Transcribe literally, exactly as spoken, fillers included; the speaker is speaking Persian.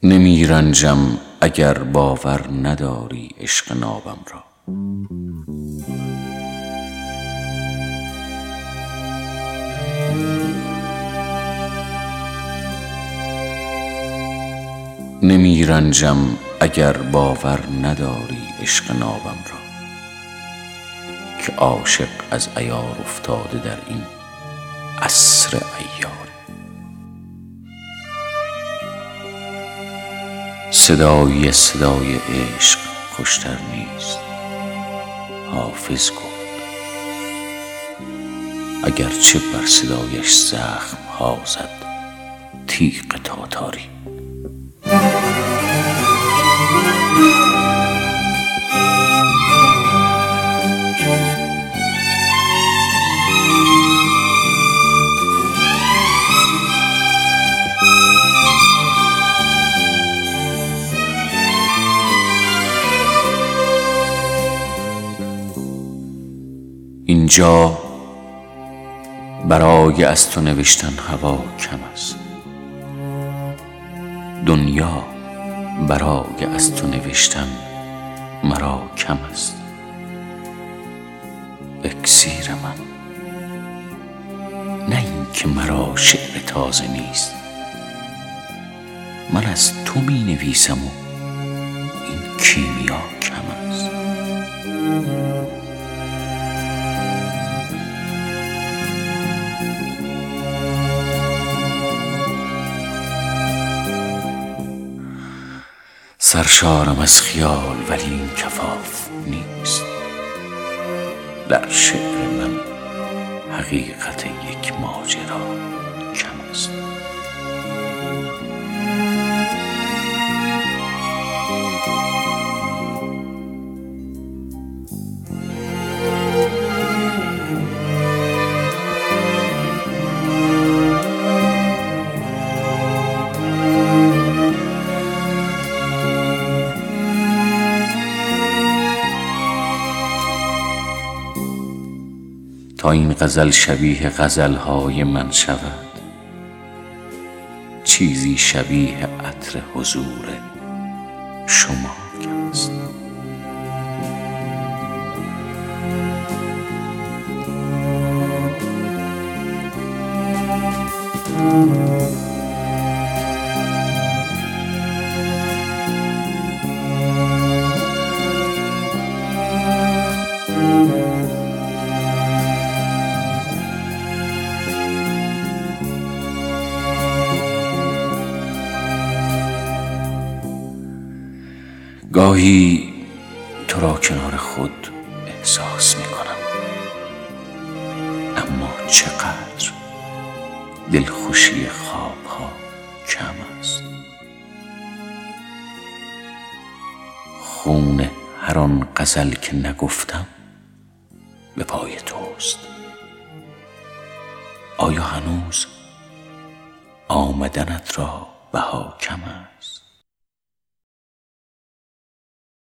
نمی رنجم اگر باور نداری عشق نابم را. نمی رنجم اگر باور نداری عشق نابم را، که عاشق از عیار افتاده در این عصر عیار. صدایی صدای عشق خوشتر نیست، حافظ گفت، اگرچه بر صدایش زخم ها زد تیغ تاتاری. اینجا برای از تو نوشتن هوا کم است، دنیا برای از تو نوشتن مرا کم است. اکسیر من، نه این که مرا شعر تازه نیست، من از تو می نویسم و این کیمیا کم است. سرشارم از خیال ولی این کفاف نیست، در شعر من حقیقت یک ماجرا کم است. تا این غزل شبیه غزلهای من شود، چیزی شبیه عطر حضور شما کم است. گاهی تو را کنار خود احساس می کنم، اما چقدر دلخوشی خواب ها کم است. خون هر آن غزل که نگفتم به پای توست. آیا هنوز آمدنت را بها کم است؟